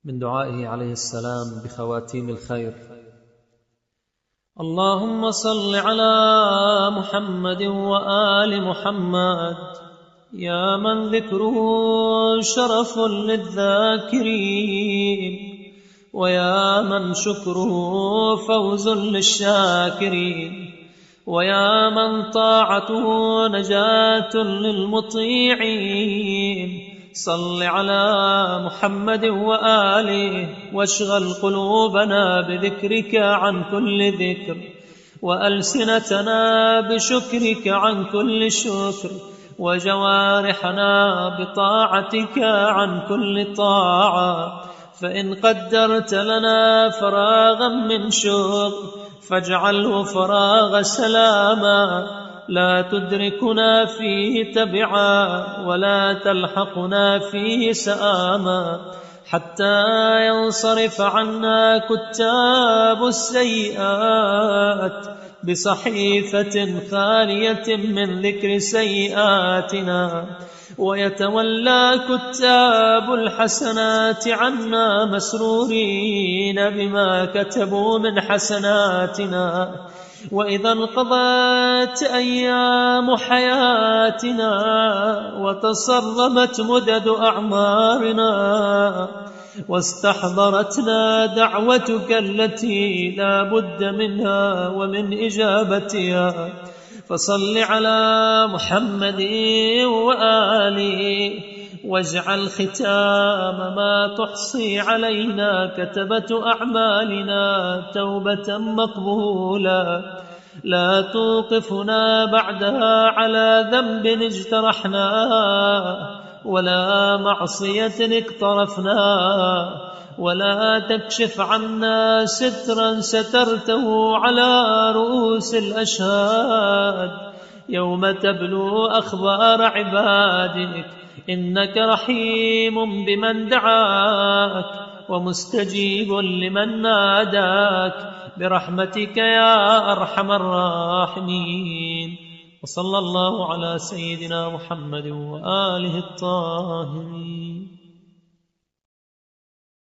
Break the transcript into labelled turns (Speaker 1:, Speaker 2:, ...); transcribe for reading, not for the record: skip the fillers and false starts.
Speaker 1: من دعائه عليه السلام بخواتيم الخير: اللهم صل على محمد وآل محمد، يا من ذكره شرف للذاكرين، ويا من شكره فوز للشاكرين، ويا من طاعته نجاة للمطيعين. صل على محمد وآله واشغل قلوبنا بذكرك عن كل ذكر، وألسنتنا بشكرك عن كل شكر، وجوارحنا بطاعتك عن كل طاعة. فإن قدرت لنا فراغا من شغل فاجعله فراغ سلاما، لا تدركنا فيه تبعا ولا تلحقنا فيه سآما، حتى ينصرف عنا كتاب السيئات بصحيفة خالية من ذكر سيئاتنا، ويتولى كتاب الحسنات عنا مسرورين بما كتبوا من حسناتنا. وإذا انقضت أيام حياتنا وتصرمت مدد أعمارنا واستحضرتنا دعوتك التي لا بد منها ومن إجابتها، فصل على محمد وآله، واجعل ختام ما تحصي علينا كتبة أعمالنا توبة مقبولة، لا توقفنا بعدها على ذنب اجترحناه ولا معصية اقترفناه، ولا تكشف عنا سترا سترته على رؤوس الأشهاد يوم تبلو أخبار عبادك، إنك رحيم بمن دعاك ومستجيب لمن ناداك برحمتك يا أرحم الراحمين. وصلى الله على سيدنا محمد وآله الطاهرين.